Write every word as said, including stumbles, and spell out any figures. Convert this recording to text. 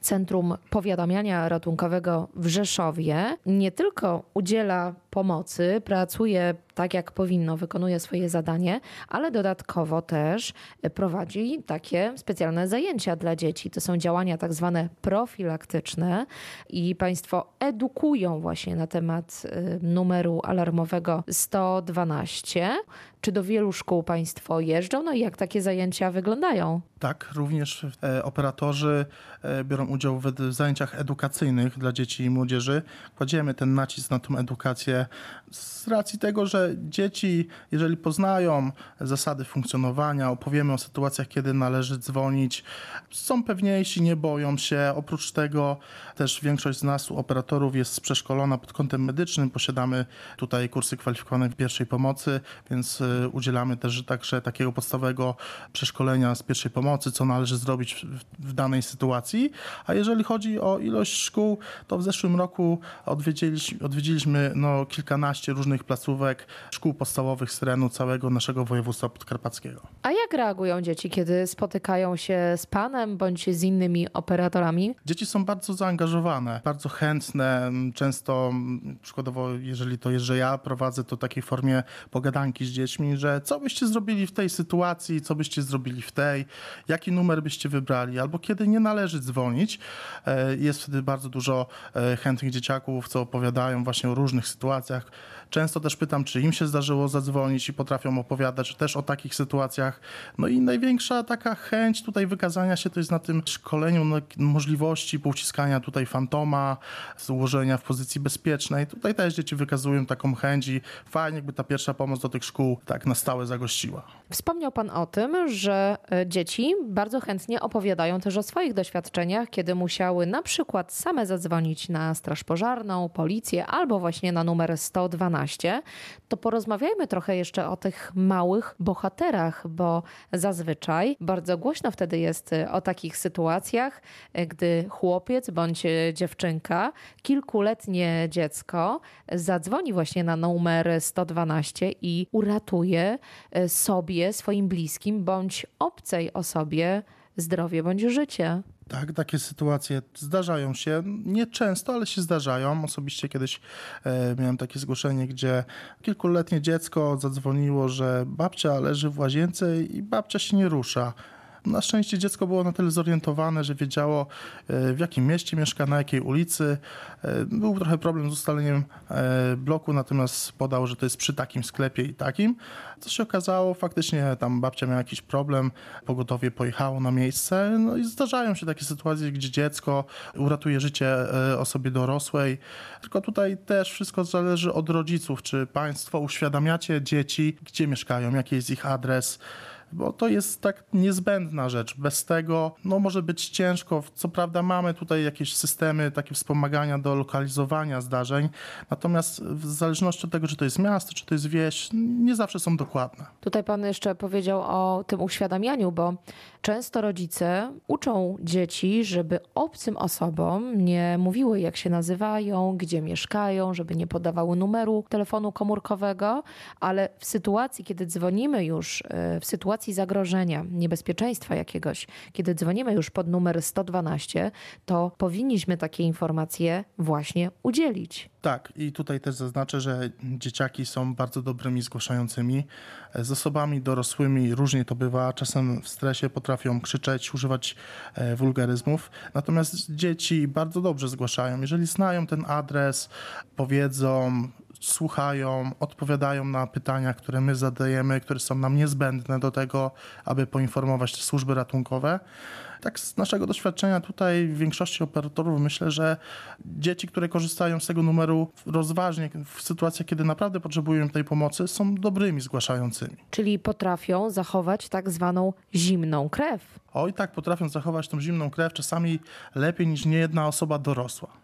Centrum Powiadamiania Ratunkowego w Rzeszowie nie tylko udziela pomocy, pracuje tak jak powinno, wykonuje swoje zadanie, ale dodatkowo też prowadzi takie specjalne zajęcia dla dzieci. To są działania tak zwane profilaktyczne i państwo edukują właśnie na temat numeru alarmowego sto dwanaście. Czy do wielu szkół państwo jeżdżą? No i jak takie zajęcia wyglądają? Tak, również e, operatorzy e, biorą udział w ed- zajęciach edukacyjnych dla dzieci i młodzieży. Kładziemy ten nacisk na tą edukację z racji tego, że dzieci, jeżeli poznają zasady funkcjonowania, opowiemy o sytuacjach, kiedy należy dzwonić, są pewniejsi, nie boją się. Oprócz tego też większość z nas, operatorów, jest przeszkolona pod kątem medycznym. Posiadamy tutaj kursy kwalifikowane w pierwszej pomocy, więc e, udzielamy też także takiego podstawowego przeszkolenia z pierwszej pomocy, co należy zrobić w, w danej sytuacji. A jeżeli chodzi o ilość szkół, to w zeszłym roku odwiedziliśmy, odwiedziliśmy no, kilkanaście różnych placówek szkół podstawowych z terenu całego naszego województwa podkarpackiego. A jak reagują dzieci, kiedy spotykają się z panem bądź z innymi operatorami? Dzieci są bardzo zaangażowane, bardzo chętne. Często, przykładowo, jeżeli to jest, że ja prowadzę to w takiej formie pogadanki z dziećmi, że co byście zrobili w tej sytuacji, co byście zrobili w tej, jaki numer byście wybrali, albo kiedy nie należy dzwonić. Jest wtedy bardzo dużo chętnych dzieciaków, co opowiadają właśnie o różnych sytuacjach. Często też pytam, czy im się zdarzyło zadzwonić i potrafią opowiadać też o takich sytuacjach. No i największa taka chęć tutaj wykazania się to jest na tym szkoleniu no, możliwości pouciskania tutaj fantoma, złożenia w pozycji bezpiecznej. Tutaj też dzieci wykazują taką chęć i fajnie, jakby ta pierwsza pomoc do tych szkół tak na stałe zagościła. Wspomniał pan o tym, że dzieci bardzo chętnie opowiadają też o swoich doświadczeniach, kiedy musiały na przykład same zadzwonić na straż pożarną, policję albo właśnie na numer sto dwanaście. To porozmawiajmy trochę jeszcze o tych małych bohaterach, bo zazwyczaj bardzo głośno wtedy jest o takich sytuacjach, gdy chłopiec bądź dziewczynka, kilkuletnie dziecko zadzwoni właśnie na numer sto dwanaście i uratuje sobie, swoim bliskim bądź obcej osobie zdrowie bądź życie. Tak, takie sytuacje zdarzają się, nie często, ale się zdarzają. Osobiście kiedyś e, miałem takie zgłoszenie, gdzie kilkuletnie dziecko zadzwoniło, że babcia leży w łazience i babcia się nie rusza. Na szczęście dziecko było na tyle zorientowane, że wiedziało, w jakim mieście mieszka, na jakiej ulicy. Był trochę problem z ustaleniem bloku, natomiast podał, że to jest przy takim sklepie i takim. Co się okazało, faktycznie tam babcia miała jakiś problem, pogotowie pojechało na miejsce. No i zdarzają się takie sytuacje, gdzie dziecko uratuje życie osobie dorosłej. Tylko tutaj też wszystko zależy od rodziców, czy państwo uświadamiacie dzieci, gdzie mieszkają, jaki jest ich adres, bo to jest tak niezbędna rzecz. Bez tego no, może być ciężko. Co prawda mamy tutaj jakieś systemy, takie wspomagania do lokalizowania zdarzeń, natomiast w zależności od tego, czy to jest miasto, czy to jest wieś, nie zawsze są dokładne. Tutaj pan jeszcze powiedział o tym uświadamianiu, bo często rodzice uczą dzieci, żeby obcym osobom nie mówiły, jak się nazywają, gdzie mieszkają, żeby nie podawały numeru telefonu komórkowego, ale w sytuacji, kiedy dzwonimy już, w sytuacji zagrożenia, niebezpieczeństwa jakiegoś, kiedy dzwonimy już pod numer sto dwanaście, to powinniśmy takie informacje właśnie udzielić. Tak, i tutaj też zaznaczę, że dzieciaki są bardzo dobrymi zgłaszającymi. Z osobami dorosłymi różnie to bywa, czasem w stresie potrafią krzyczeć, używać wulgaryzmów, natomiast dzieci bardzo dobrze zgłaszają. Jeżeli znają ten adres, powiedzą, słuchają, odpowiadają na pytania, które my zadajemy, które są nam niezbędne do tego, aby poinformować te służby ratunkowe. Tak z naszego doświadczenia tutaj w większości operatorów myślę, że dzieci, które korzystają z tego numeru rozważnie w sytuacjach, kiedy naprawdę potrzebują tej pomocy, są dobrymi zgłaszającymi. Czyli potrafią zachować tak zwaną zimną krew. Oj tak, potrafią zachować tą zimną krew czasami lepiej niż niejedna osoba dorosła.